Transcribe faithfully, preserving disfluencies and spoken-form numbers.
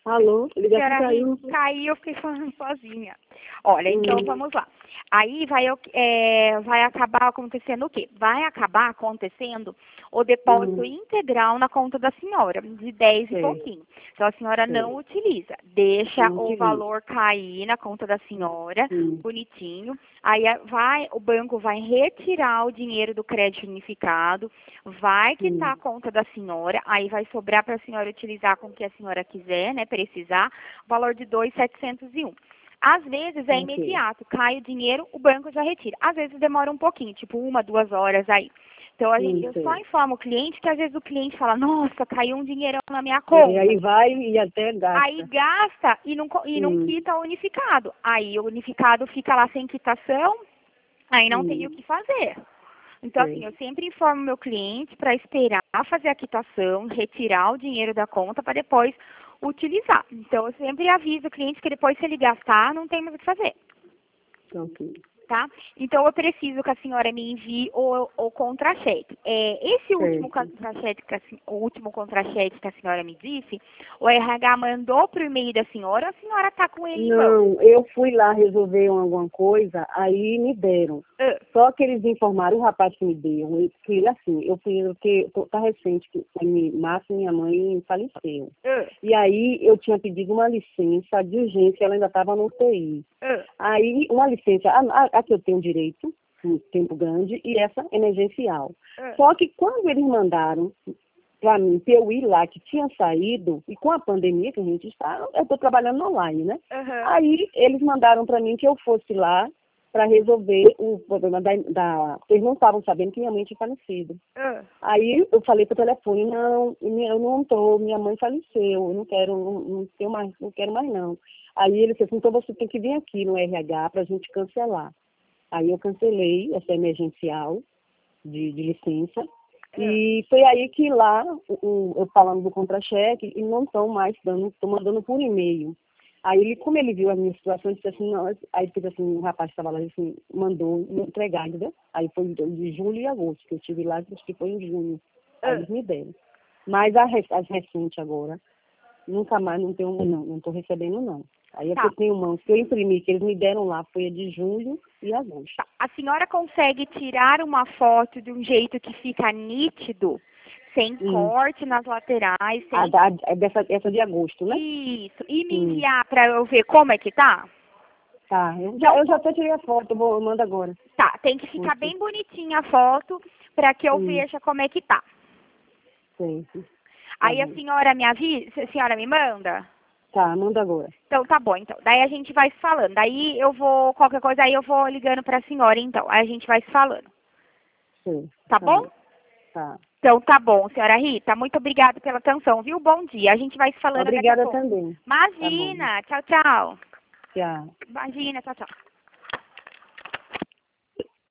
Alô, a ligação Senhora caiu. Rita, caiu, eu fiquei falando sozinha. Olha, então Hum, vamos lá. Aí vai, é, vai acabar acontecendo o quê? Vai acabar acontecendo o depósito hum, integral na conta da senhora, de dez e certo, pouquinho. Então a senhora não certo. utiliza, deixa Não o utilizo. valor cair na conta da senhora, Hum, bonitinho. Aí a- vai, o banco vai retirar o dinheiro do crédito unificado, vai quitar hum, a conta da senhora, aí vai sobrar para a senhora utilizar com o que a senhora quiser, né, precisar, o valor de dois mil setecentos e um. Às vezes é ok. imediato, cai o dinheiro, o banco já retira. Às vezes demora um pouquinho, tipo uma, duas horas aí. Então a gente, Hum, eu só certo. informo o cliente que às vezes o cliente fala, nossa, caiu um dinheirão na minha É, conta. aí vai e até Aí gasta. gasta e não, co- e não Hum, quita o unificado. Aí o unificado fica lá sem quitação, aí não tem o hum, que fazer. Então, assim, eu certo. sempre informo meu cliente para esperar fazer a quitação, retirar o dinheiro da conta para depois utilizar. Então, eu sempre aviso o cliente que depois, se ele gastar, não tem mais o que fazer, Ok. tá? Então, eu preciso que a senhora me envie o, o contra-cheque. É, esse último Certo. contra-cheque, que a sen- o último contra-cheque que a senhora me disse, o R H mandou para o e-mail da senhora, ou a senhora está com ele em mão? Não, eu fui lá resolver alguma coisa, aí me deram. Ah, Só que eles informaram, o rapaz que me deu, ele- que ele assim, eu fui, porque tô- tá recente, que em março minha mãe faleceu. ah, E aí eu tinha pedido uma licença de urgência, ela ainda estava no U T I. ah, Aí, uma licença, a, a, a que eu tenho direito, um tempo grande, e essa emergencial. ah, Só que quando eles mandaram para mim, para eu ir lá, que tinha saído, e com a pandemia que a gente está, eu estou trabalhando online, né? aham, Aí eles mandaram para mim que eu fosse lá para resolver o problema da, da... Eles não estavam sabendo que minha mãe tinha falecido. ah. Aí eu falei pro telefone, não, eu não estou, minha mãe faleceu, eu não quero, não, não tenho mais, não quero mais não. Aí ele disse assim, então você tem que vir aqui no R H para a gente cancelar. Aí eu cancelei essa emergencial de, de licença. ah. E foi aí que lá, o, o- eu falando do contra-cheque, e não estão mais dando, estão mandando por e-mail. Aí ele, como ele viu a minha situação, ele disse assim, não, aí ele fez assim, um rapaz que estava lá, assim, mandou me entregar, entendeu? Aí foi de de julho e agosto, que eu estive lá, acho que foi em junho. Aí Ah, eles me deram. Mas a, re- as recentes agora, nunca mais, não tenho, não, não estou recebendo não. Aí é que tá. eu tenho mãos que eu imprimi, que eles me deram lá, foi a de julho e agosto. Tá. A senhora consegue tirar uma foto de um jeito que fica nítido, sem Hum. corte nas laterais, A, sem da- a, dessa, essa de agosto, né? isso, e me Hum. enviar para eu ver como é que tá? Tá, eu já, Então, eu já po- até tirei a foto, eu, vou, eu mando agora. tá, tem que ficar Ok. bem bonitinha a foto para que eu Hum, veja como é que tá. certo. Tá Aí a bom. senhora me avisa, a senhora me manda? Tá, manda agora. Então tá bom, então. Daí a gente vai se falando. Daí eu vou, qualquer coisa aí eu vou ligando para a senhora, então. Aí a gente vai se falando. Certo, Tá tá bom. bom? Tá. Então tá bom, senhora Rita. Muito obrigada pela atenção, viu? Bom dia. A gente vai se falando daqui a Obrigada pouco. também. Tá bom. Imagina. Tchau, tchau. Tchau. Imagina. Tchau, tchau.